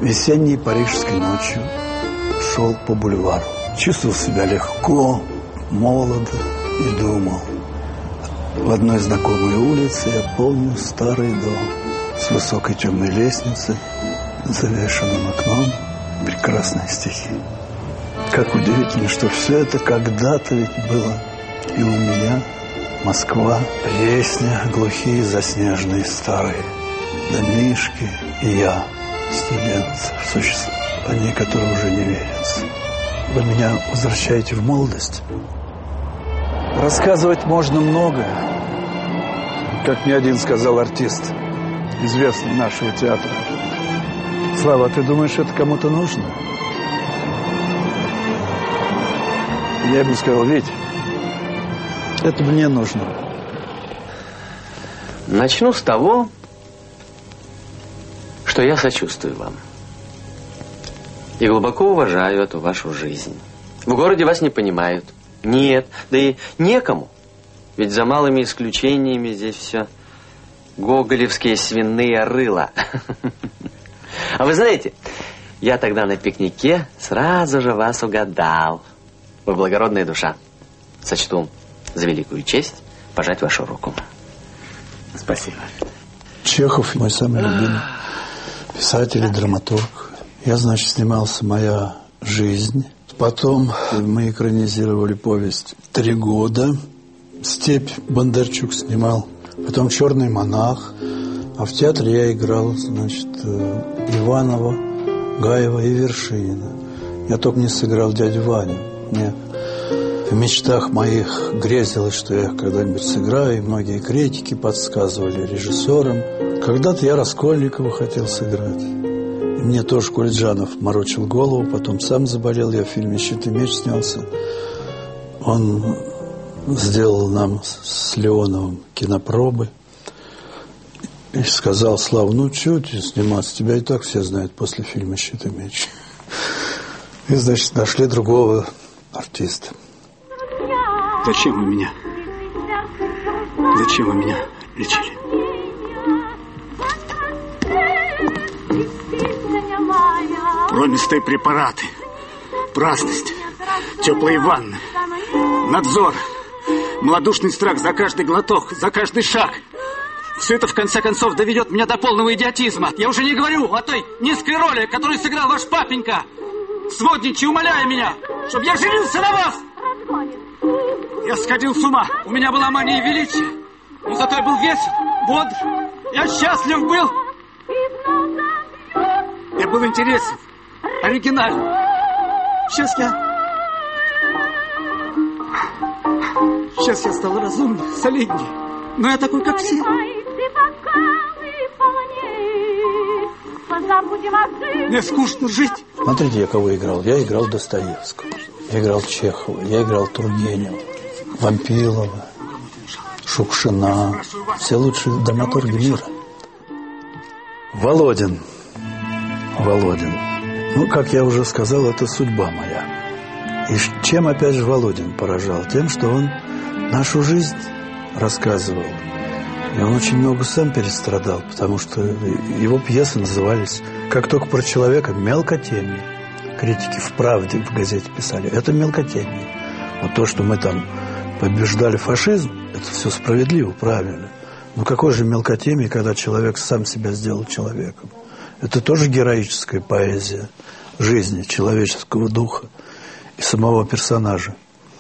Весенней парижской ночью шел по бульвару. Чувствовал себя легко, молодо и думал. В одной знакомой улице я помню старый дом с высокой темной лестницей, завешенным окном, прекрасные стихи. Как удивительно, что все это когда-то ведь было и у меня. Москва, песня, глухие, заснеженные старые домишки и я, студент, в существование которого уже не верится. Вы меня возвращаете в молодость? Рассказывать можно многое. Как мне один сказал артист, известный нашего театра. Слава, ты думаешь, это кому-то нужно? Я ему сказал, Вить, это мне нужно. Начну с того, что я сочувствую вам. И глубоко уважаю эту вашу жизнь. В городе вас не понимают. Нет, да и некому. Ведь за малыми исключениями здесь все гоголевские свиные рыла. А вы знаете, я тогда на пикнике сразу же вас угадал. Вы благородная душа. Сочту за великую честь пожать вашу руку. Спасибо. Чехов мой самый любимый писатель и драматург. Я, значит, снимался «Моя жизнь». Потом мы экранизировали повесть «3 года». «Степь» Бондарчук снимал. Потом «Черный монах». А в театре я играл, значит, Иванова, Гаева и Вершинина. Я только не сыграл дядю Ваню. Мне в мечтах моих грезилось, что я когда-нибудь сыграю. И многие критики подсказывали режиссерам. Когда-то я Раскольникова хотел сыграть. И мне тоже Кульджанов морочил голову. Потом сам заболел. Я в фильме «Щит и меч» снялся. Он сделал нам с Леоновым кинопробы. И сказал: Слава, ну чего тебе сниматься? Тебя и так все знают после фильма «Щит и меч». И, значит, нашли другого артиста. Зачем вы меня? Зачем вы меня лечили? Промистые препараты, праздность, теплые ванны, надзор, малодушный страх за каждый глоток, за каждый шаг. Все это, в конце концов, доведет меня до полного идиотизма. Я уже не говорю о той низкой роли, которую сыграл ваш папенька, сводничий, умоляя меня, чтобы я женился на вас. Я сходил с ума. У меня была мания величия. Но зато я был весел, бодр. Я счастлив был. Я был интересен, оригинален. Сейчас я стал разумнее, солиднее. Но я такой, как все. Мне скучно жить. Смотрите, я кого играл. Я играл Достоевского. Я играл Чехова. Я играл Тургенева, Вампилова, Шукшина. Все лучшие драматурги мира. Володин. Ну, как я уже сказал, это судьба моя. И чем, опять же, Володин поражал? Тем, что он нашу жизнь рассказывал. И он очень много сам перестрадал, потому что его пьесы назывались, как только про человека, мелкотемие. Критики в «Правде» в газете писали, это мелкотемие. Вот то, что мы там побеждали фашизм, это все справедливо, правильно. Но какое же мелкотемие, когда человек сам себя сделал человеком? Это тоже героическая поэзия жизни, человеческого духа и самого персонажа.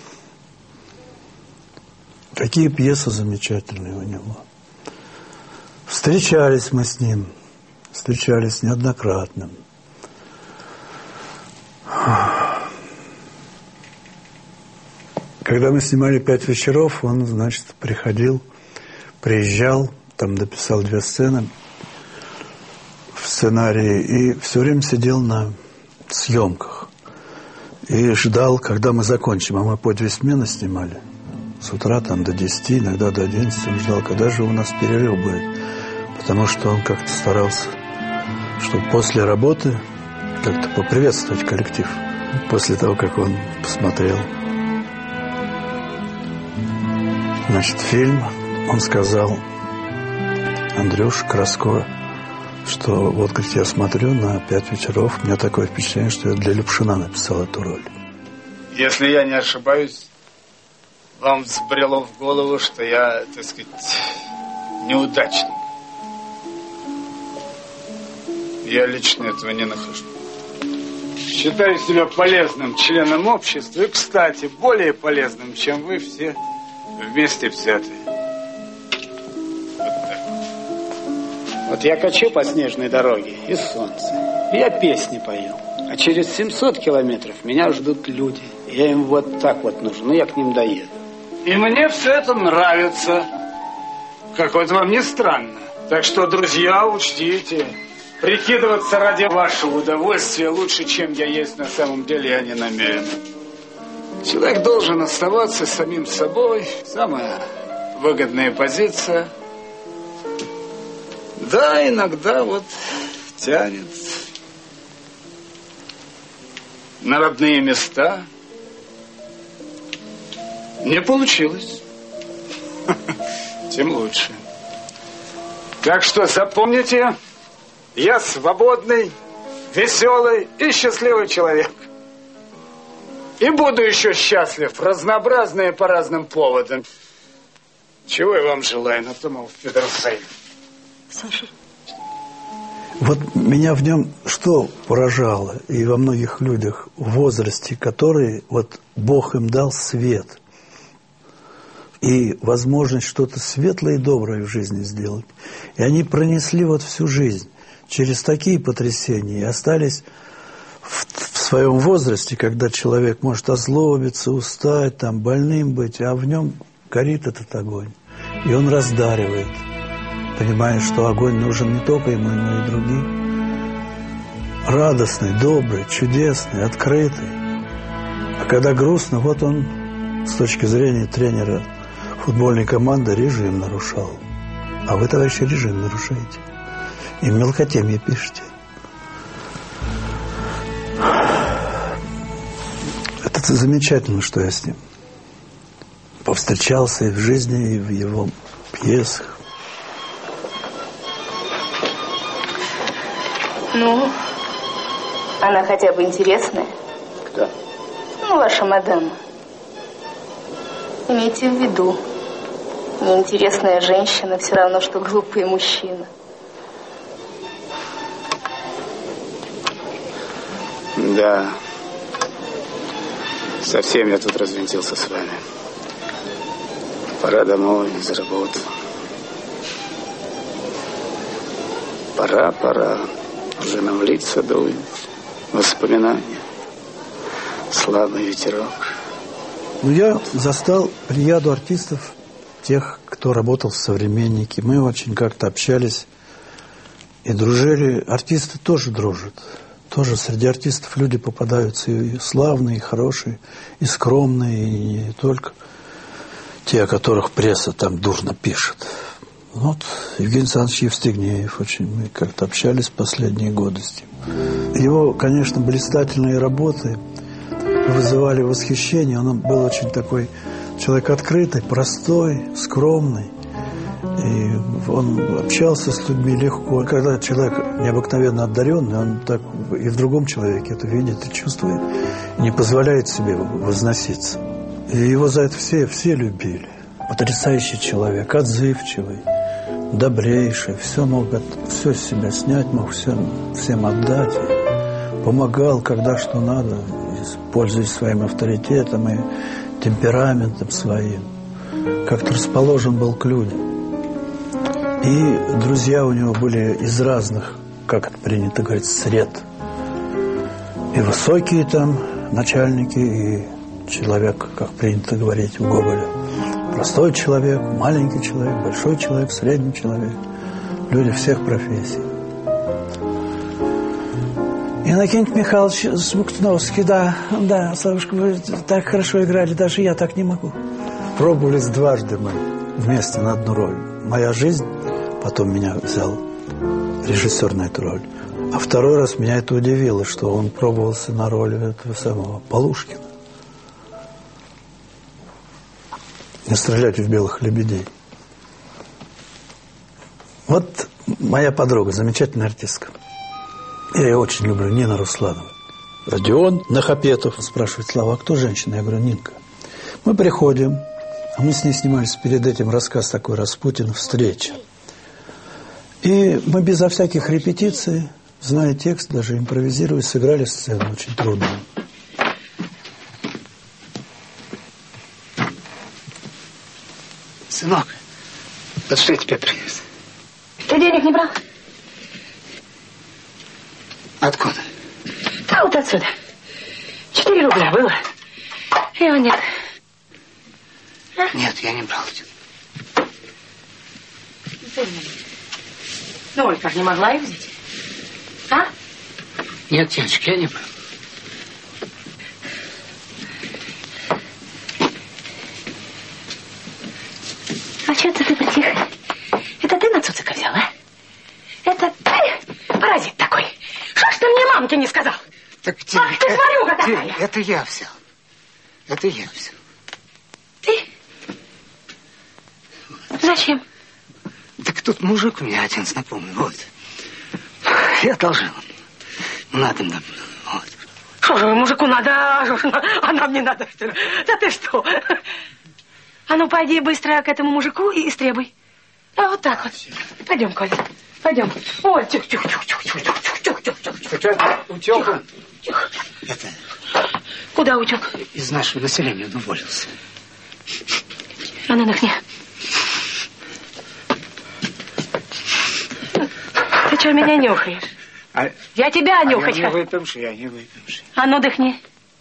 Какие пьесы замечательные у него. Встречались мы с ним, встречались неоднократно. Когда мы снимали «5 вечеров», он, значит, приезжал, там дописал 2 сцены в сценарии и все время сидел на съемках и ждал, когда мы закончим. А мы по 2 смены снимали. С утра там до 10, иногда до 11. Он ждал, когда же у нас перерыв будет. Потому что он как-то старался, чтобы после работы как-то поприветствовать коллектив. После того, как он посмотрел, значит, фильм, он сказал: Андрюш, Краско что вот, говорит, я смотрю на 5 вечеров, у меня такое впечатление, что я для Любшина написал эту роль. Если я не ошибаюсь, вам взбрело в голову, что я, так сказать, неудачник. Я лично этого не нахожу. Считаю себя полезным членом общества и, кстати, более полезным, чем вы все вместе взятые. Вот так. Вот я качу по снежной дороге и солнце. Я песни пою. А через 700 километров меня ждут люди. Я им вот так вот нужен, но я к ним доеду. И мне все это нравится. Как вот вам не странно. Так что, друзья, учтите... Прикидываться ради вашего удовольствия лучше, чем я есть на самом деле, я не намерен. Человек должен оставаться самим собой. Самая выгодная позиция. Да, иногда вот тянет на родные места. Не получилось. Тем лучше. Так что запомните... Я свободный, веселый и счастливый человек. И буду еще счастлив, разнообразные по разным поводам. Чего я вам желаю, на то, мол, Федор Саевич. Саша. Вот меня в нем что поражало, и во многих людях в возрасте, которые вот Бог им дал свет и возможность что-то светлое и доброе в жизни сделать. И они пронесли вот всю жизнь через такие потрясения и остались в своем возрасте, когда человек может озлобиться, устать, там, больным быть, а в нем горит этот огонь. И он раздаривает, понимая, что огонь нужен не только ему, но и другим. Радостный, добрый, чудесный, открытый. А когда грустно, вот он, с точки зрения тренера футбольной команды, режим нарушал. А вы, товарищи, режим нарушаете. И в мелкоте мне пишите. Это замечательно, что я с ним повстречался и в жизни, и в его пьесах. Ну, она хотя бы интересная. Кто? Ну, ваша мадам. Имейте в виду, неинтересная женщина все равно, что глупый мужчина. Да. Совсем я тут развинтился с вами. Пора домой, за работу. Пора. Уже нам в лица дует. Воспоминания. Слабый ветерок. Ну, я застал плеяду артистов, тех, кто работал в «Современнике». Мы очень как-то общались и дружили. Артисты тоже дружат. Тоже среди артистов люди попадаются и славные, и хорошие, и скромные, и не только те, о которых пресса там дурно пишет. Вот Евгений Александрович Евстигнеев, очень мы как-то общались в последние годы с ним. Его, конечно, блистательные работы вызывали восхищение. Он был очень такой человек открытый, простой, скромный. И он общался с людьми легко. Когда человек необыкновенно одаренный, он так и в другом человеке это видит и чувствует, и не позволяет себе возноситься. И его за это все любили. Потрясающий человек, отзывчивый, добрейший, все с себя снять, мог всем отдать. И помогал, когда что надо, пользуясь своим авторитетом и темпераментом своим. Как-то расположен был к людям. И друзья у него были из разных, как это принято говорить, сред. И высокие там начальники, и человек, как принято говорить у Гоголя. Простой человек, маленький человек, большой человек, средний человек. Люди всех профессий. Иннокентий Михайлович Смоктуновский, да, Савушка, вы так хорошо играли, даже я так не могу. Пробовались дважды мы вместе на одну роль. «Моя жизнь», потом меня взял режиссер на эту роль. А второй раз меня это удивило, что он пробовался на роль этого самого Полушкина. «Не стрелять в белых лебедей». Вот моя подруга, замечательная артистка. Я ее очень люблю, Нина Русланова. Родион Нахапетов спрашивает: Слава, а кто женщина? Я говорю: Нинка. Мы приходим, а мы с ней снимались перед этим рассказ такой «Распутин. Встреча». И мы безо всяких репетиций, зная текст, даже импровизируя, сыграли сцену очень трудную. Сынок, вот что я тебе принес. Ты денег не брал? Откуда? Да вот отсюда. 4 рубля было. Его нет. А? Нет, я не брал. Ну, Ольга же не могла их взять. А? Нет, девочка, я не брал. А что это ты притих? Это ты на Цуцика взял, а? Это ты, паразит такой. Что ж ты мне мамке не сказал? Так ты смотрю-ка такая. Это я взял. Это я взял. Ты? Зачем? Так тут мужик у меня один знакомый, вот. Я одолжил. Надо нам, вот. Что же мужику надо, а нам не надо, что ли? Да ты что? А ну, пойди быстро к этому мужику и истребуй. А вот так вот. Пойдем, Коля, пойдем. Ой, Утек? Это... Куда утек? Из нашего населения он уволился. А ну, нахни. Ты что, меня нюхаешь? Я тебя нюхать хочу. Я не выпивший. А ну, дыхни.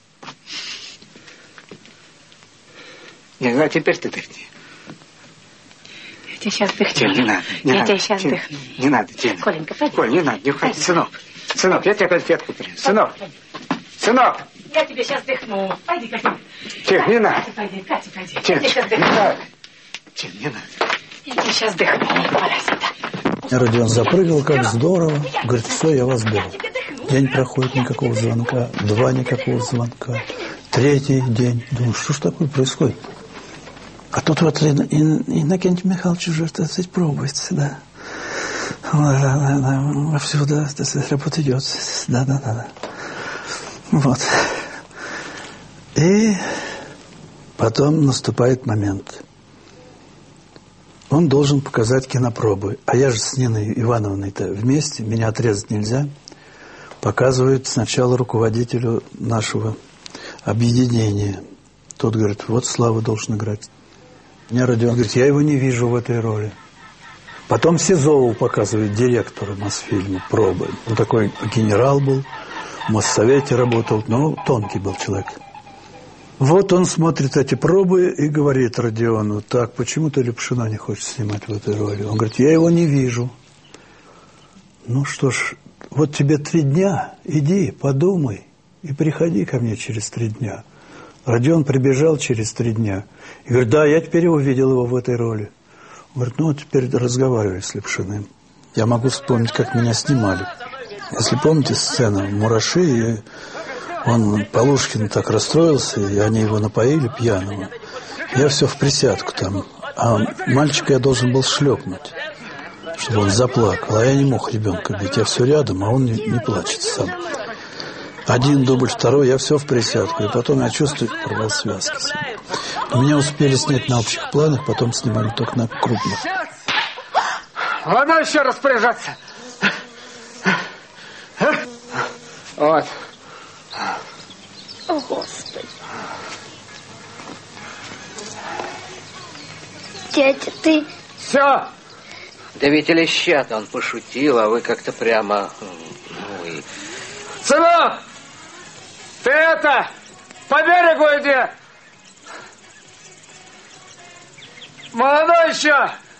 Нет, а теперь ты дыхни. Я тебе сейчас дыхну. Тень, не надо. Я тебе сейчас дыхну. Не надо, Тень. Коленька, пойди. Коль, не надо, не уходи. Сынок, я тебе конфетку принес. Сынок. Я тебе сейчас дыхну. Пойди, Катя. Тень, не надо. Катя, пойди. Тень, не надо. Тень, не надо. Я тебе сейчас дыхну, паразита. Родион запрыгал, как здорово. Говорит: все, я вас беру. День проходит, никакого звонка. 2 никакого звонка. 3-й день. Думаю, что ж такое происходит? А тут вот Иннокентий Михайлович уже, так сказать, пробуется, да. Вовсю, да, работа идет. Да. Вот. И потом наступает момент. Он должен показать кинопробы. А я же с Ниной Ивановной-то вместе, меня отрезать нельзя. Показывает сначала руководителю нашего объединения. Тот говорит: вот Слава должен играть. Меня Родион говорит: я его не вижу в этой роли. Потом Сизову показывает директору Мосфильма пробы. Он такой генерал был, в Моссовете работал, но тонкий был человек. Вот он смотрит эти пробы и говорит Родиону: так, почему ты Лепшина не хочешь снимать в этой роли? Он говорит: я его не вижу. Ну что ж, вот тебе 3 дня, иди, подумай и приходи ко мне через 3 дня. Родион прибежал через 3 дня и говорит: да, я теперь увидел его в этой роли. Он говорит: ну, теперь разговаривай с Лепшиным. Я могу вспомнить, как меня снимали. Если помните сцену «Мураши», и он, Полушкин, так расстроился, и они его напоили пьяного. Я все в присядку там. А мальчика я должен был шлепнуть, чтобы он заплакал. А я не мог ребенка бить. Я все рядом, а он не плачет сам. 1 дубль, 2, я все в присядку. И потом я чувствую, порвал связки. Меня успели снять на общих планах, потом снимали только на крупных. Ладно еще распоряжаться. Вот. О, Господи. Дядя, ты... Все. Да ведь Лещата, он пошутил, а вы как-то прямо... Ой. Сынок! Ты это... По берегу иди! Молодой еще!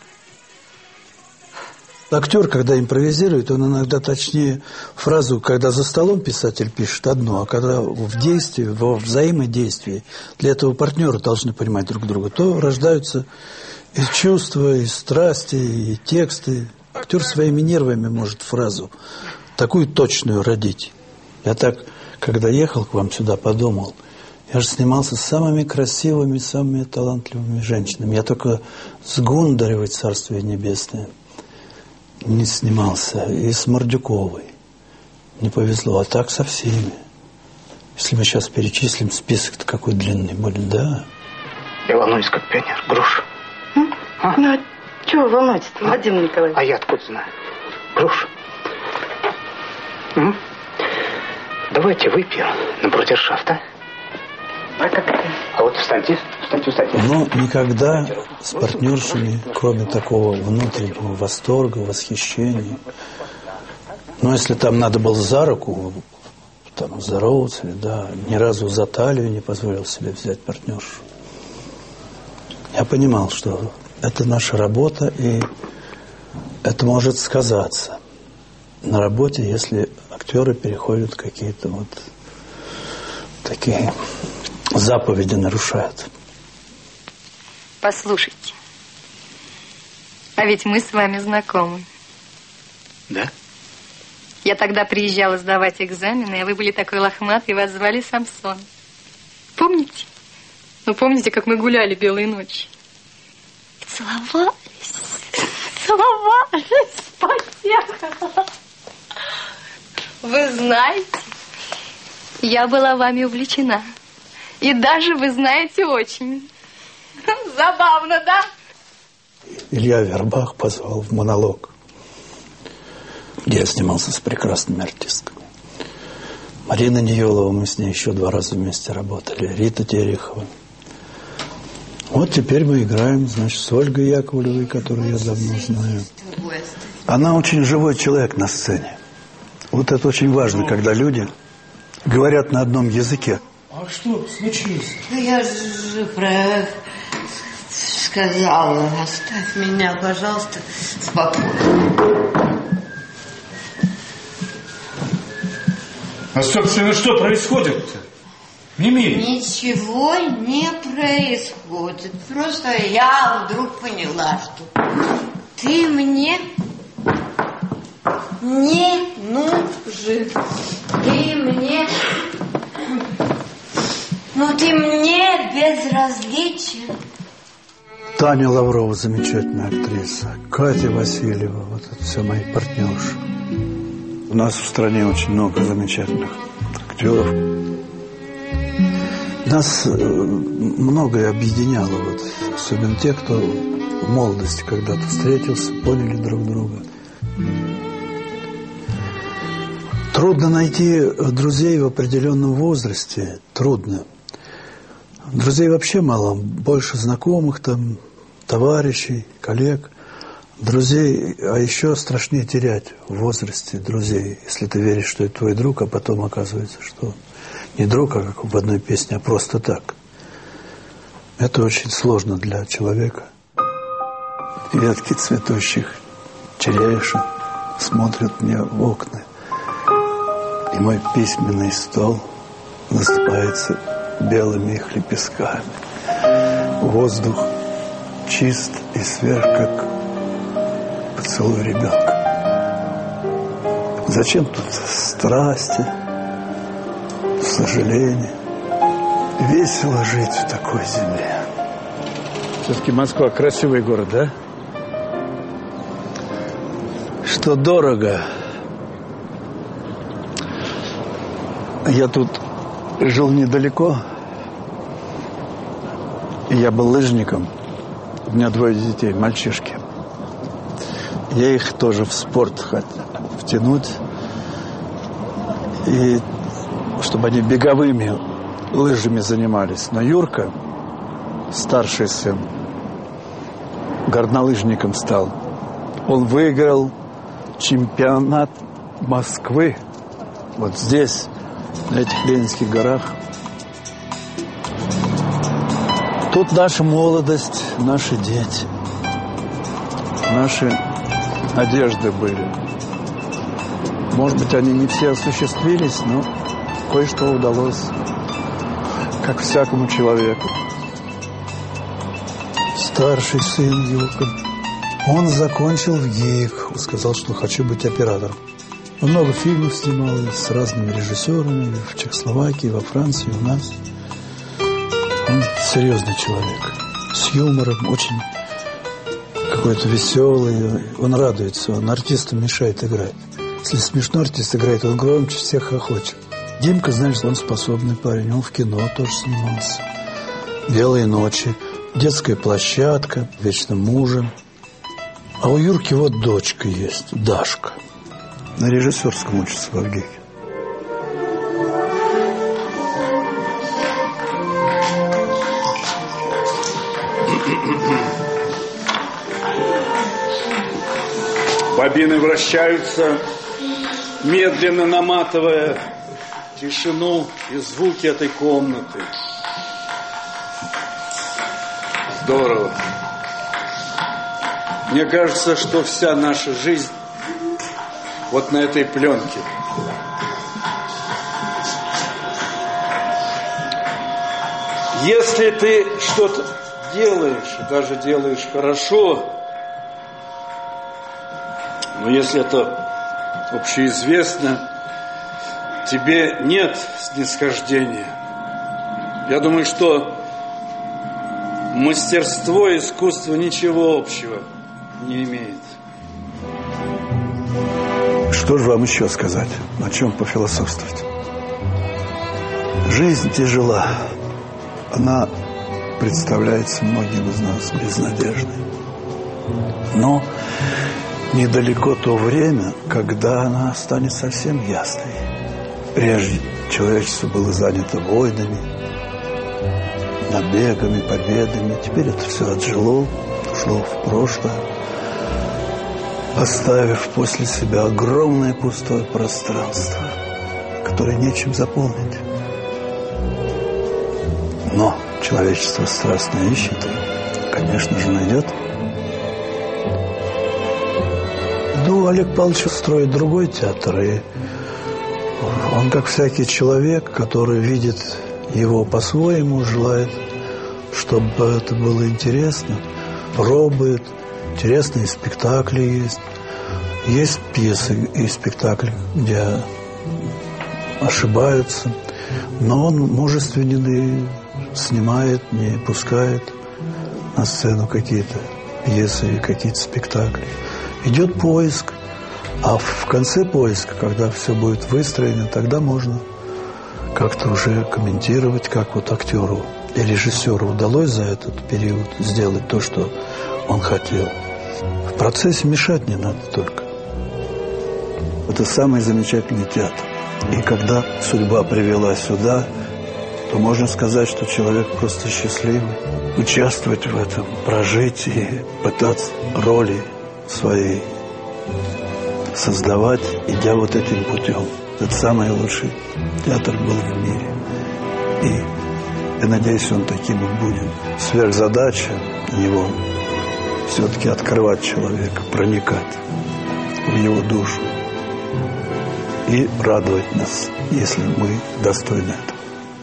Актер, когда импровизирует, он иногда точнее фразу, когда за столом писатель пишет одно, а когда в действии, во взаимодействии, для этого партнеры должны понимать друг друга, то рождаются и чувства, и страсти, и тексты. Актер своими нервами может фразу такую точную родить. Я так, когда ехал к вам сюда, подумал, я же снимался с самыми красивыми, самыми талантливыми женщинами. Я только с Гундаревой, Царствие Небесное. не снимался. И с Мордюковой не повезло, а так со всеми. Если мы сейчас перечислим, список-то какой длинный будет, да? Я волнуюсь, как пионер. Груш. А? Ну, а чего волнуетесь-то, Владимир Николаевич? А я откуда знаю? Груш. Давайте выпьем на брудершафт, а? А как это? А вот встаньте. Но никогда с партнершами, кроме такого внутреннего восторга, восхищения. Но если там надо было за руку, там здороваться, да, ни разу за талию не позволил себе взять партнершу. Я понимал, что это наша работа, и это может сказаться на работе, если актеры переходят какие-то вот такие заповеди нарушают. Послушайте, а ведь мы с вами знакомы. Да? Я тогда приезжала сдавать экзамены, а вы были такой лохматый, и вас звали Самсон. Помните? Ну, помните, как мы гуляли белые ночи? Целовались, потехала. Вы знаете, я была вами увлечена. И даже, вы знаете, очень. Забавно, да? Илья Вербах позвал в монолог, где я снимался с прекрасными артистками. Марина Ниелова, мы с ней еще 2 раза вместе работали. Рита Терехова. Вот теперь мы играем, значит, с Ольгой Яковлевой, которую я давно знаю. Она очень живой человек на сцене. Вот это очень важно, когда люди говорят на одном языке. А что случилось? Ну, я же сказала, оставь меня, пожалуйста, спокойно. А, собственно, что происходит-то? Мими? Ничего не происходит. Просто я вдруг поняла, что ты мне не нужен. Ты мне... Ну, ты мне безразличен. Таня Лаврова, замечательная актриса. Катя Васильева, вот это все мои партнерши. У нас в стране очень много замечательных актеров. Нас многое объединяло, вот, особенно те, кто в молодости когда-то встретился, поняли друг друга. Трудно найти друзей в определенном возрасте, трудно. Друзей вообще мало, больше знакомых, там, товарищей, коллег. Друзей, а еще страшнее терять в возрасте друзей, если ты веришь, что это твой друг, а потом оказывается, что не друг, а как в одной песне, а просто так. Это очень сложно для человека. Ветки цветущих черешин смотрят мне в окна, и мой письменный стол насыпается белыми их лепестками. Воздух чист и свеж, как поцелуй ребенка. Зачем тут страсти, сожаления? Весело жить в такой земле. Все-таки Москва красивый город, да? Что дорого. Я тут жил недалеко. Я был лыжником. У меня 2 детей, мальчишки. Я их тоже в спорт хотел втянуть. И чтобы они беговыми лыжами занимались. Но Юрка, старший сын, горнолыжником стал. Он выиграл чемпионат Москвы вот здесь, на этих Ленинских горах. Тут наша молодость, наши дети, наши надежды были. Может быть, они не все осуществились, но кое-что удалось, как всякому человеку. Старший сын Юрка, он закончил в ГИК, он сказал, что хочу быть оператором. Он много фильмов снимал с разными режиссерами в Чехословакии, во Франции, у нас. Он серьезный человек, с юмором, очень какой-то веселый, он радуется, он артисту мешает играть. Если смешно артист играет, он громче всех хохочет. Димка, знаешь, он способный парень, он в кино тоже снимался. «Белые ночи», «Детская площадка», «Вечным мужем». А у Юрки вот дочка есть, Дашка. На режиссерском учится в Авгике. Бобины вращаются, медленно наматывая тишину и звуки этой комнаты. Здорово. Мне кажется, что вся наша жизнь вот на этой пленке. Если ты что-то делаешь, и даже делаешь хорошо, но если это общеизвестно, тебе нет снисхождения. Я думаю, что мастерство и искусство ничего общего не имеет. Что же вам еще сказать? О чем пофилософствовать? Жизнь тяжела. Она представляется многим из нас безнадежной. Но недалеко то время, когда она станет совсем ясной. Прежде человечество было занято войнами, набегами, победами. Теперь это все отжило, ушло в прошлое, оставив после себя огромное пустое пространство, которое нечем заполнить. Но человечество страстно ищет и, конечно же, найдет. Ну, Олег Павлович строит другой театр, и он, как всякий человек, который видит его по-своему, желает, чтобы это было интересно, пробует. Интересные спектакли есть. Есть пьесы и спектакли, где ошибаются, но он мужественный, снимает, не пускает на сцену какие-то пьесы и какие-то спектакли. Идет поиск, а в конце поиска, когда все будет выстроено, тогда можно как-то уже комментировать, как вот актеру и режиссеру удалось за этот период сделать то, что он хотел. В процессе мешать не надо только. Это самый замечательный театр. И когда судьба привела сюда, то можно сказать, что человек просто счастливый. Участвовать в этом, прожить и пытаться роли свои создавать, идя вот этим путем. Это самый лучший театр был в мире. И я надеюсь, он таким и будет. Сверхзадача его все-таки открывать человека, проникать в его душу и радовать нас, если мы достойны этого.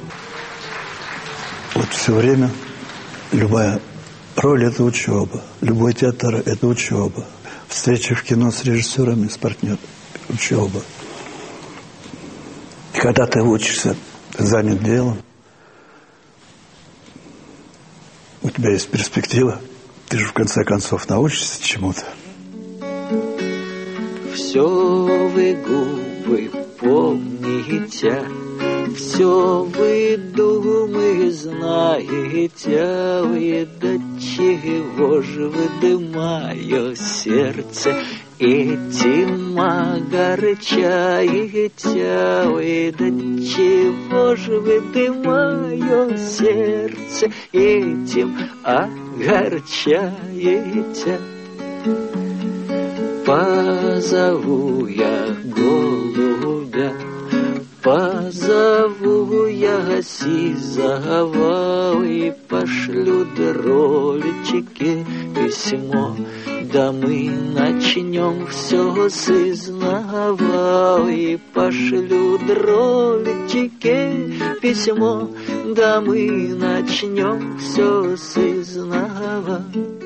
Вот все время любая роль – это учеба, любой театр – это учеба. Встреча в кино с режиссерами, с партнерами – учеба. И когда ты учишься, занят делом, у тебя есть перспектива, ты же в конце концов научишься чему-то. Все вы, губы, помните, все вы, думы, знаете, вы до чего же выдымая сердце этим огорчаете, вы до чего же выдымая сердце этим огорчаете. Позову я голубя, позову я сизого и пошлю дролечки письмо, да мы начнем все с изнова. И пошлю дролечки письмо, да мы начнем все с изнова.